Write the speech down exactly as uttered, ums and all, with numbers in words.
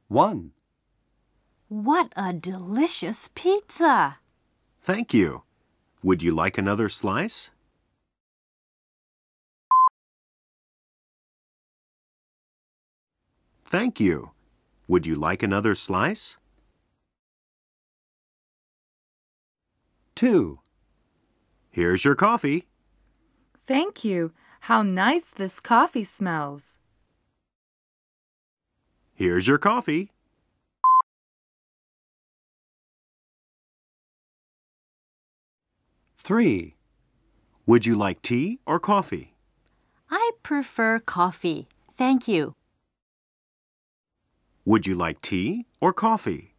One. What a delicious pizza! Thank you. Would you like another slice? Thank you. Would you like another slice? Two. Here's your coffee. Thank you. How nice this coffee smells. Here's your coffee. Three. Would you like tea or coffee? I prefer coffee. Thank you. Would you like tea or coffee?